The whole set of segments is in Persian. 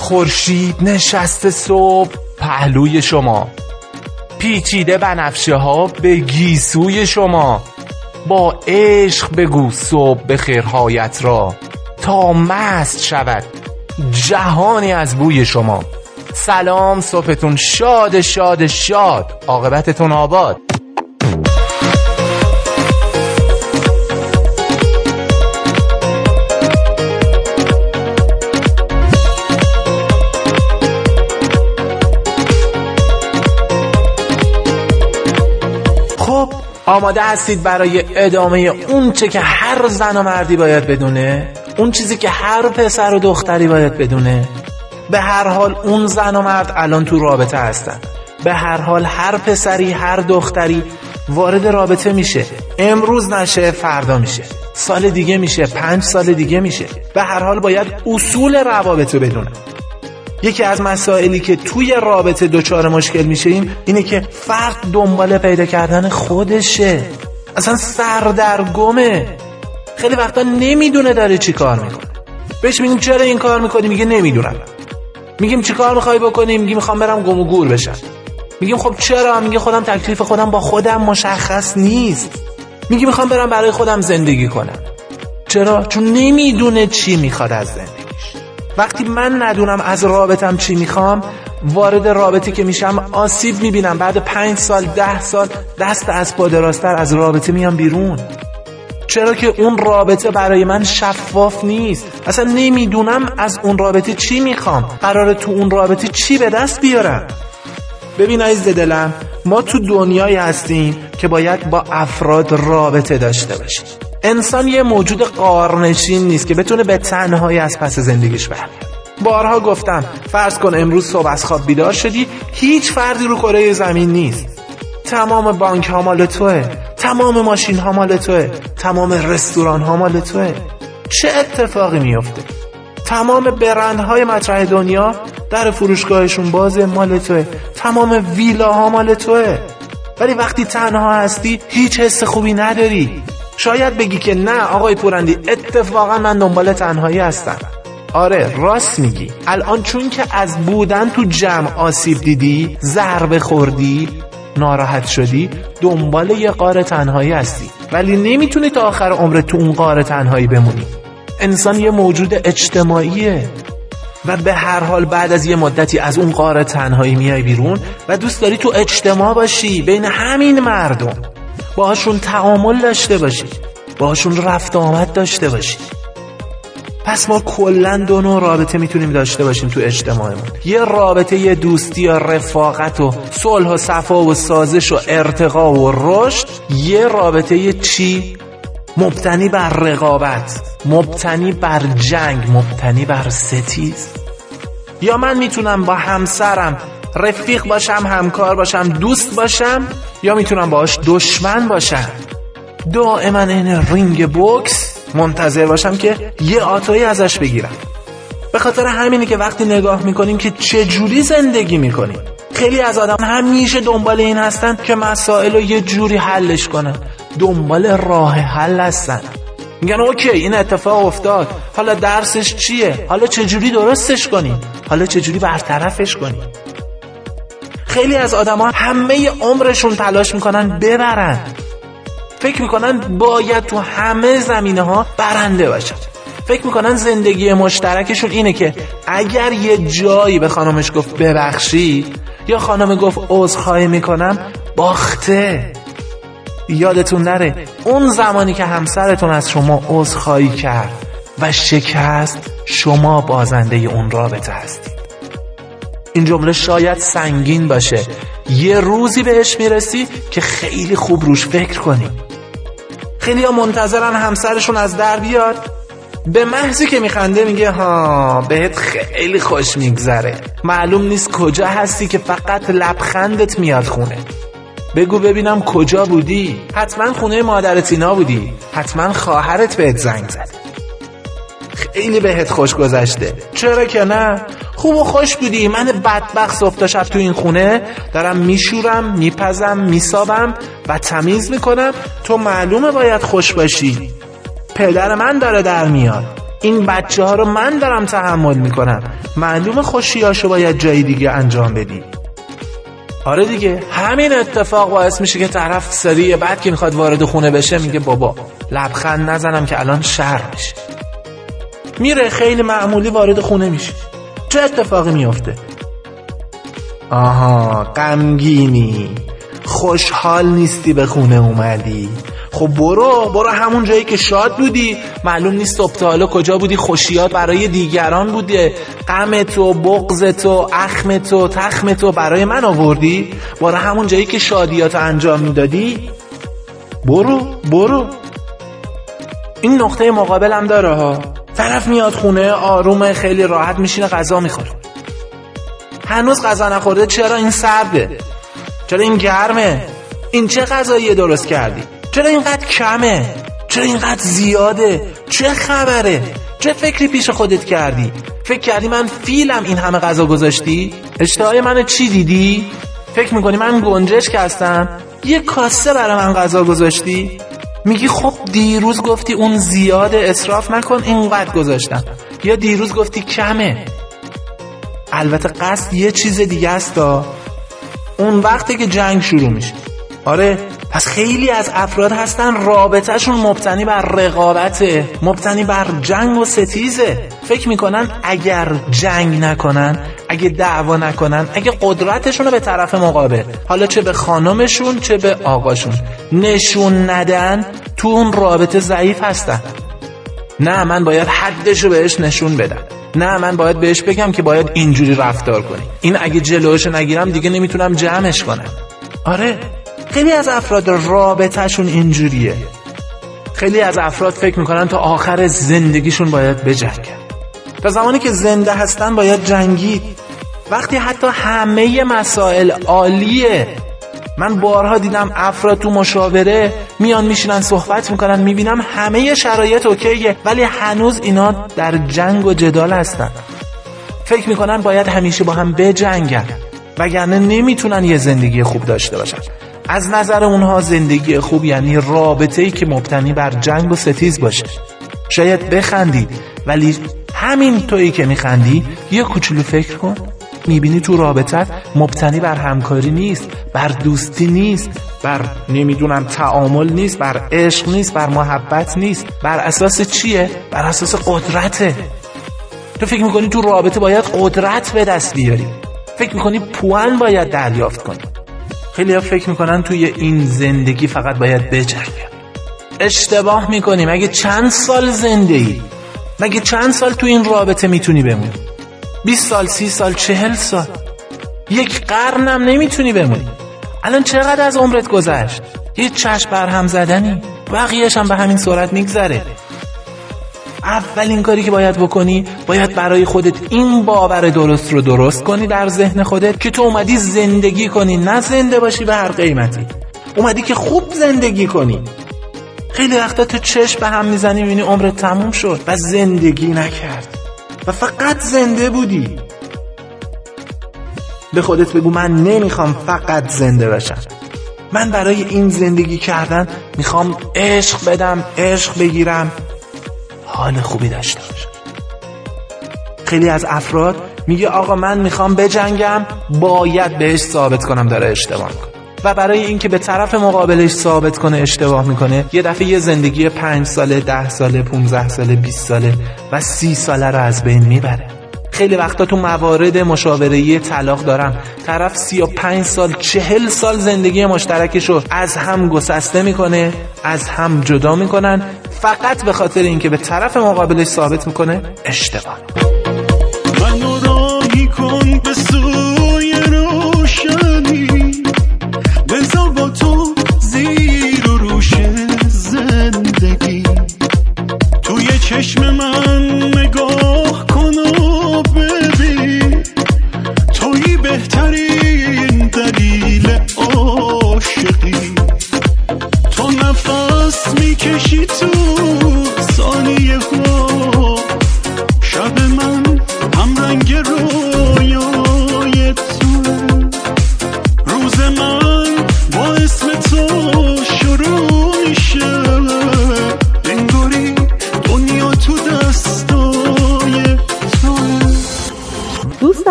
خورشید نشسته صبح پهلوی شما، پیچیده بنفشه ها به گیسوی شما. با عشق بگو صبح به خیرهایت را، تا مست شود جهانی از بوی شما. سلام، صبحتون شاد شاد شاد، عاقبتتون آباد. آماده هستید برای ادامه اون چه که هر زن و مردی باید بدونه؟ اون چیزی که هر پسر و دختری باید بدونه؟ به هر حال اون زن و مرد الان تو رابطه هستن. به هر حال هر پسری هر دختری وارد رابطه میشه. امروز نشه فردا میشه، سال دیگه میشه، 5 سال دیگه میشه. به هر حال باید اصول روابط رو بدونن. یکی از مسائلی که توی رابطه دچار مشکل میشیم اینه که فرد دنبال پیدا کردن خودشه، اصلا سردرگمه. خیلی وقتا نمیدونه داره چی کار میکنه. بهش میگیم چرا این کار میکنی؟ میگه نمیدونم. میگیم چی کار میخوای بکنی؟ میگه میخوام برم گم و گور بشم. میگیم خب چرا؟ میگه خودم تکلیف خودم با خودم مشخص نیست. میگه میخوام برم برای خودم زندگی کنم. چرا؟ چون نمیدونه چی میخواد از زندگی. وقتی من ندونم از رابطم چی میخوام، وارد رابطه که میشم آسیب میبینم. بعد 5 سال 10 سال دست از پا دراستر از رابطه میام بیرون. چرا که اون رابطه برای من شفاف نیست. اصلا نمیدونم از اون رابطه چی میخوام، قراره تو اون رابطه چی به دست بیارم. ببین عزیز دلم، ما تو دنیایی هستیم که باید با افراد رابطه داشته باشیم. انسان یه موجود غارنشین نیست که بتونه به تنهایی از پس زندگیش برگرده. بارها گفتم، فرض کن امروز صبح از خواب بیدار شدی، هیچ فردی رو کره زمین نیست. تمام بانک ها مال توه، تمام ماشین ها مال توه، تمام رستوران ها مال توه. چه اتفاقی میفته؟ تمام برندهای مطرح دنیا در فروشگاهشون بازه، مال توه. تمام ویلاها مال توه. ولی وقتی تنها هستی هیچ حس خوبی نداری. شاید بگی که نه آقای پورندی، اتفاقا من دنبال تنهایی هستم. آره راست میگی. الان چون که از بودن تو جمع آسیب دیدی، ضربه خوردی، ناراحت شدی، دنبال یه غار تنهایی هستی. ولی نمیتونی تا آخر عمرت تو اون غار تنهایی بمونی. انسان یه موجود اجتماعیه و به هر حال بعد از یه مدتی از اون غار تنهایی میای بیرون و دوست داری تو اجتماع باشی، بین همین مردم، باهاشون تعامل داشته باشی، باهاشون رفت آمد داشته باشی. پس ما کلن 2 نوع رابطه میتونیم داشته باشیم تو اجتماعمون. یه رابطه یه دوستی و رفاقت و صلح و صفا و سازش و ارتقا و رشد. یه رابطه یه چی؟ مبتنی بر رقابت، مبتنی بر جنگ، مبتنی بر ستیز. یا من میتونم با همسرم رفیق باشم، همکار باشم، دوست باشم، یا میتونم باهاش دشمن باشم. دائما این رینگ بوکس منتظر باشم که یه آتایی ازش بگیرم. به خاطر همینه که وقتی نگاه میکنیم که چه جوری زندگی میکنیم، خیلی از آدم همیشه دنبال این هستن که مسائل رو یه جوری حلش کنن، دنبال راه حل هستن. میگن اوکی این اتفاق افتاد، حالا درسش چیه؟ حالا چه جوری درستش کنیم؟ حالا چه جوری برطرفش کنیم؟ خیلی از آدم ها همه عمرشون تلاش میکنن ببرن، فکر میکنن باید تو همه زمینه ها برنده باشن. فکر میکنن زندگی مشترکشون اینه که اگر یه جایی به خانمش گفت ببخشی یا خانم گفت عذرخواهی میکنم، باخته. یادتون نره اون زمانی که همسرتون از شما عذرخواهی کرد و شکست، شما بازنده اون رابطه هستید. این جمله شاید سنگین باشه، یه روزی بهش میرسی که خیلی خوب روش فکر کنی. خیلی ها منتظرن همسرشون از در بیاد، به محضی که میخنده میگه ها بهت خیلی خوش میگذره. معلوم نیست کجا هستی که فقط لبخندت میاد خونه. بگو ببینم کجا بودی؟ حتما خونه مادرت اینا بودی، حتما خواهرت بهت زنگ زد، خیلی بهت خوش گذشته. چرا که نه؟ خوب و خوش بودی. من بدبخت صبح تا شب تو این خونه دارم میشورم، میپزم، میسابم و تمیز میکنم. تو معلومه باید خوش باشی. پدر من داره در میاد، این بچه ها رو من دارم تحمل میکنم، معلومه خوشیاشو باید جای دیگه انجام بدی. آره دیگه، همین اتفاق باعث میشه که طرف سریع بعد که میخواد وارد خونه بشه میگه بابا لبخند نزنم که الان شر میشه. میره خیلی معمولی وارد خونه میشه. چه اتفاقی میفته؟ آها، غمگینی، خوشحال نیستی به خونه اومدی. خب برو همون جایی که شاد بودی. معلوم نیست صبح تا حالا کجا بودی، خوشیات برای دیگران بوده، غم تو، بغض تو، اخم تو، تخم تو برای من آوردی. برو همون جایی که شادیات انجام میدادی. برو. این نقطه مقابل هم داره ها. طرف میاد خونه آرومه، خیلی راحت میشینه غذا میخوره. هنوز غذا نخورده. چرا این سرده؟ چرا این گرمه؟ این چه غذایی درست کردی؟ چرا اینقدر کمه؟ چرا اینقدر زیاده؟ چه خبره؟ چه فکری پیش خودت کردی؟ فکر کردی من فیلم این همه غذا گذاشتی؟ اشتهای منو چی دیدی؟ فکر میکنی من گنجشک هستم؟ یه کاسه برای من غذا گذاشتی؟ میگی خب دیروز گفتی اون زیاده، اسراف نکن، اینقدر گذاشتم. یا دیروز گفتی کمه. البته قصد یه چیز دیگه است. اون وقتی که جنگ شروع میشه. آره، پس خیلی از افراد هستن رابطهشون مبتنی بر رقابته، مبتنی بر جنگ و ستیزه. فکر میکنن اگر جنگ نکنن، اگه دعوا نکنن، اگه قدرتشون رو به طرف مقابل، حالا چه به خانمشون چه به آقاشون، نشون ندن، تو اون رابطه ضعیف هستن. نه من باید حدشو بهش نشون بدم، نه من باید بهش بگم که باید اینجوری رفتار کنی، این اگه جلوشو نگیرم دیگه نمیتونم جمعش کنم. آره، خیلی از افراد رابطهشون اینجوریه. خیلی از افراد فکر میکنن تا آخر زندگیشون باید بجنگن. تا زمانی که زنده هستن باید جنگید. وقتی حتی همه مسائل عالیه. من بارها دیدم افراد تو مشاوره میان میشینن صحبت میکنن، میبینم همه شرایط اوکیه ولی هنوز اینا در جنگ و جدال هستن. فکر میکنن باید همیشه با هم بجنگن وگرنه نمیتونن یه زندگی خوب داشته باشن. از نظر اونها زندگی خوب یعنی رابطه‌ای که مبتنی بر جنگ و ستیز باشه. شاید بخندی ولی همین تویی که میخندی یه کوچولو فکر کن، میبینی تو رابطت مبتنی بر همکاری نیست، بر دوستی نیست، بر نمیدونم تعامل نیست، بر عشق نیست، بر محبت نیست. بر اساس چیه؟ بر اساس قدرته. تو فکر میکنی تو رابطه باید قدرت به دست بیاری، فکر میکنی پوان باید دریافت کنی. خیلی ها فکر میکنن توی این زندگی فقط باید بجنگن. اشتباه میکنی. مگه چند سال زنده ای؟ مگه چند سال تو این رابطه میتونی بمونی؟ 20 سال، 30 سال، 40 سال، یک قرنم نمیتونی بمونی. الان چقدر از عمرت گذشت؟ یه چشم برهم زدنی، بقیه‌اش هم به همین سرعت میگذره. اولین کاری که باید بکنی، باید برای خودت این باور درست رو درست کنی در ذهن خودت که تو اومدی زندگی کنی، نه زنده باشی به هر قیمتی. اومدی که خوب زندگی کنی. خیلی وقتا تو چشم به هم میزنی میبینی عمرت تموم شد و زندگی نکرد و فقط زنده بودی. به خودت بگو من نمیخوام فقط زنده باشم، من برای این زندگی کردن میخوام عشق بدم، عشق بگیرم، حال خوبی داشته باشم. خیلی از افراد میگه آقا من میخوام بجنگم، باید بهش ثابت کنم داره اشتباه میکنه و برای این که به طرف مقابلش ثابت کنه اشتباه میکنه یه دفعه یه زندگی 5 ساله، 10 ساله، 15 ساله، 20 ساله و 30 ساله رو از بین میبره. خیلی وقتا تو موارد مشاوره‌ای طلاق دارم، طرف 35 سال، 40 سال زندگی مشترکشو از هم گسسته میکنه، از هم جدا میکنن، فقط به خاطر اینکه به طرف مقابلش ثابت میکنه اشتباه. منو راهی کن به سوی روشنی، بذار با تو زیر و روش زندگی، توی چشم من نگاه کن و ببین، توی بهترین دلیل عاشقی، تو نفس میکشی تو ثانیه ها، شب من هم رنگ رویای تو،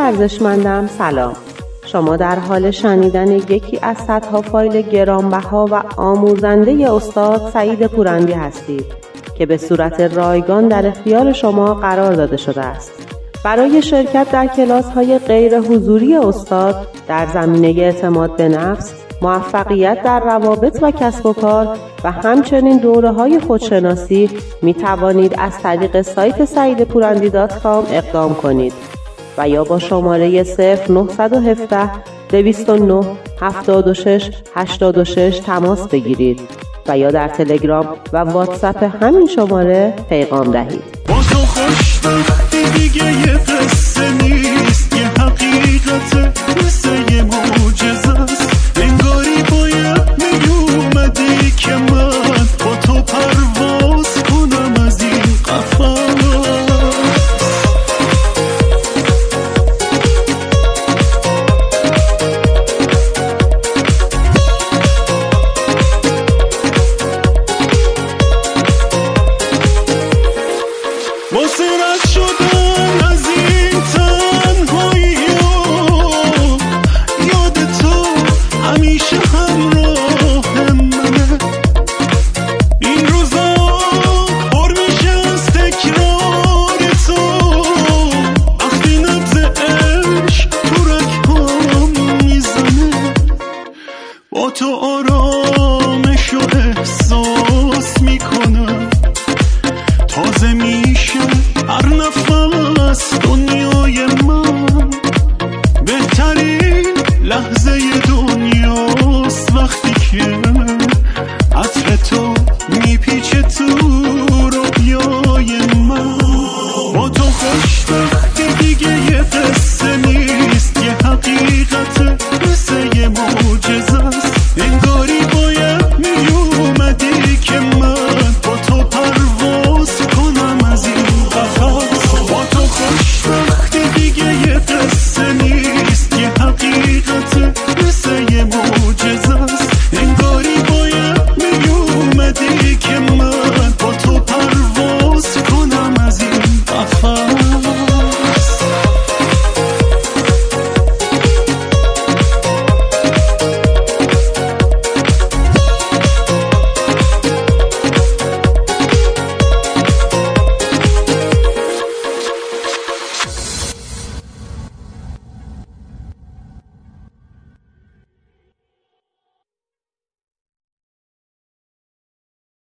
ارزشمندم سلام. شما در حال شنیدن یکی از صدها فایل گرانبها و آموزنده استاد سعید پورندی هستید که به صورت رایگان در اختیار شما قرار داده شده است. برای شرکت در کلاس‌های غیر حضوری استاد در زمینه اعتماد به نفس، موفقیت در روابط و کسب و کار و همچنین دوره‌های خودشناسی می توانید از طریق سایت saidpurandi.com اقدام کنید و یا با شماره 0917 209 76 86 تماس بگیرید و یا در تلگرام و واتساپ همین شماره پیغام دهید. با تو خوشبختی دیگه یه قصه نیست، یه حقیقت مثل یه معجزه است. انگاری باید میومدی که من با تو پرواز کنم از این قفس. تو آرامش و احساس میکنم، تازه میشه هر نفس دنیای من.